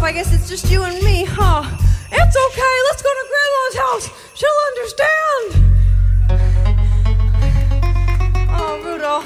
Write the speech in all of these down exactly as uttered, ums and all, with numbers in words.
I guess it's just you and me, huh? It's okay, let's go to Grandma's house. She'll understand. Oh, Rudolph.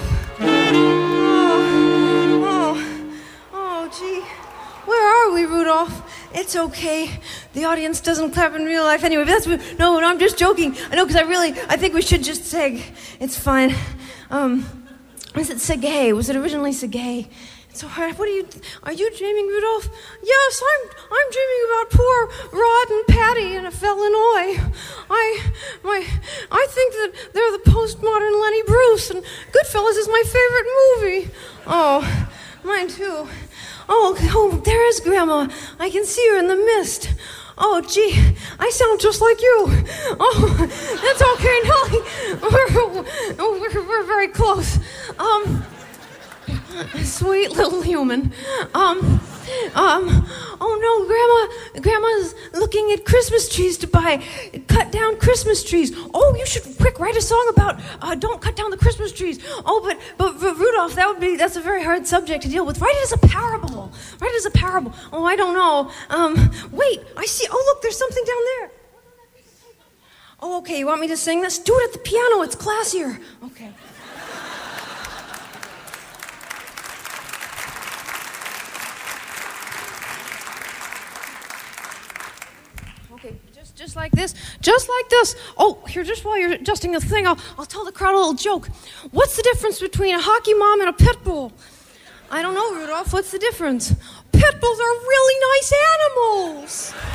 Oh, oh, oh, gee. Where are we, Rudolph? It's okay. The audience doesn't clap in real life anyway, but that's... No, no, I'm just joking. I know, because I really... I think we should just sing. It's fine. Um, is it Segay? Was it originally Segay? So what are you, are you dreaming, Rudolph? Yes, I'm I'm dreaming about poor Rod and Patty in Illinois. I my I think that they're the postmodern Lenny Bruce, and Goodfellas is my favorite movie. Oh, mine too. Oh, oh, there is Grandma. I can see her in the mist. Oh, gee, I sound just like you. Oh, that's okay, Nellie. We're, we're, we're very close. Um... Sweet little human. Um, um, oh no, Grandma, Grandma's looking at Christmas trees to buy. Cut down Christmas trees. Oh, you should quick write a song about uh, don't cut down the Christmas trees. Oh, but, but but Rudolph, that would be that's a very hard subject to deal with. Write it as a parable. Write it as a parable. Oh, I don't know. Um, wait, I see. Oh, look, there's something down there. Oh, okay. You want me to sing this? Do it at the piano. It's classier. Okay. Just like this, just like this. Oh, here, just while you're adjusting the thing, I'll, I'll tell the crowd a little joke. What's the difference between a hockey mom and a pit bull? I don't know, Rudolph. What's the difference? Pit bulls are really nice animals.